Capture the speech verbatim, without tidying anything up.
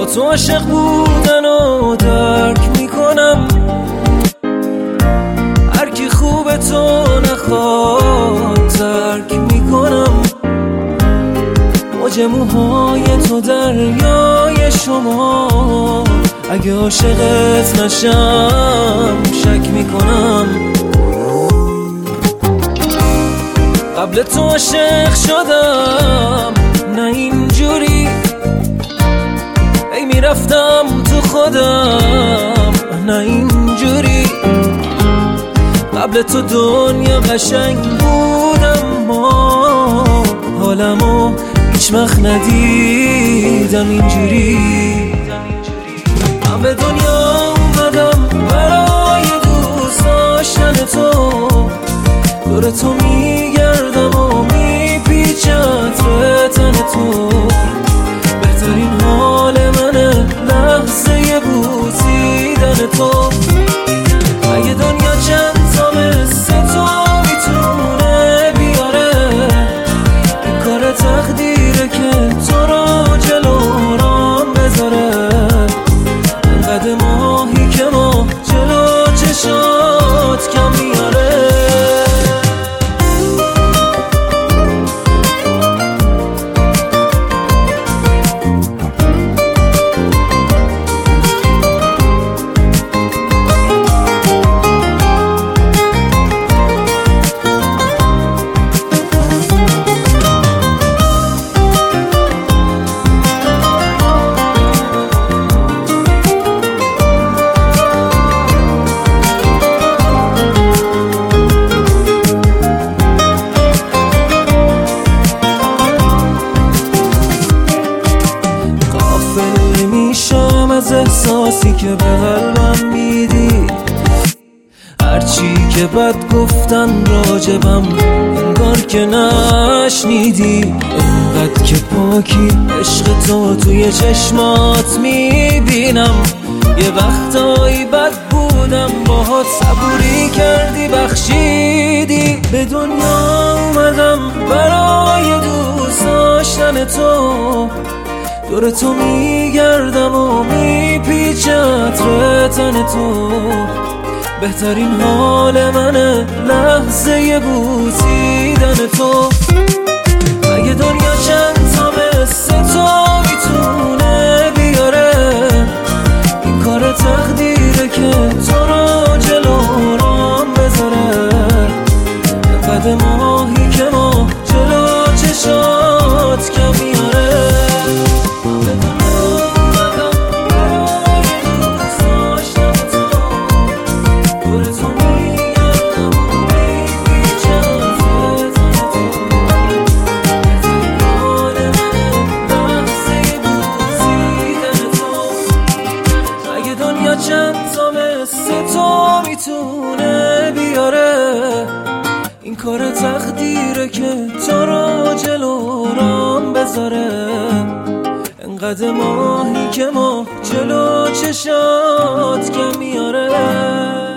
تو عاشق بودن و درک میکنم، هر کی خوب تو نخواد ترک میکنم. موج موهای تو دریای شما، اگه عاشقت نشم شک میکنم. قبل تو عاشق شدم نه اینجوری، ای میرفتم تو خودم نه اینجوری. قبل تو دنیا قشنگ بودم، ما حالمو هیچ وقت ندیدم اینجوری. من به دنیا اومدم برای دوست داشتن تو، دور تو میگردم و میپیچم عطر تن تو. بهترین حال منه لحظه بوسیدن تو. اگه دنیا چند تا مثل تو میتونه بیاره، این کار تقدیره که تو رو جلو رام بذاره. قد ماهی که ما جلو چشات کم میاره. از احساسی که به قلبم میدی، هرچی که بد گفتن راجبم انگار که نشنیدی. اینقدر که پاکی عشق تو توی چشمات میبینم. یه وقتایی بد بودم باهات صبوری کردی بخشیدی. به دنیا اومدم برای دوست داشتن تو، دور تو میگردم و میپیچم عطر تن تو. بهترین حال منه لحظه بوسیدن تو. اگه دنیا چند تا مثل تو میتونه بیاره، این کار تقدیره که تو رو جلو رام بذاره. قد ماهی که ما جلو چشات کم میاره. چند تا مثل تو میتونه بیاره، این کار تقدیره که تو رو جلو رام بذاره. انقدر ماهی که ما جلو چشات کم میاره.